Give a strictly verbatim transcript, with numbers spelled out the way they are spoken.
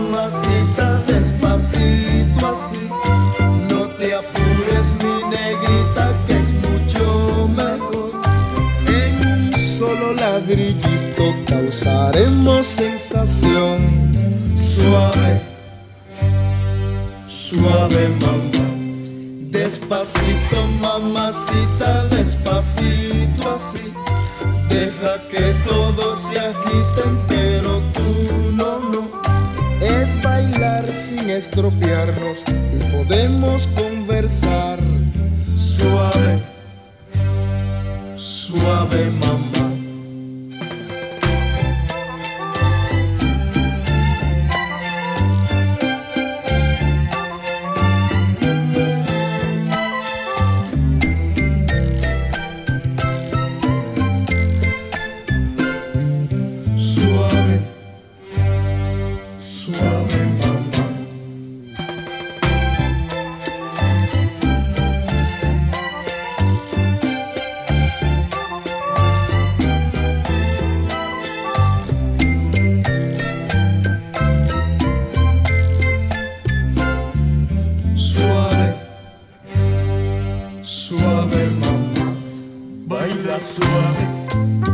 mamacita, despacito así. No te apures, mi negrita, que es mucho mejor. En un solo ladrillito causaremos sensación. Suave, suave, mamá. Despacito, mamacita, despacito así. Deja que todos se agiten, pero tú no, no. Es bailar sin estropearnos y podemos conversar. Suave, suave, mamá. Suave, suave, mamá. Suave, suave, mamá. Baila suave.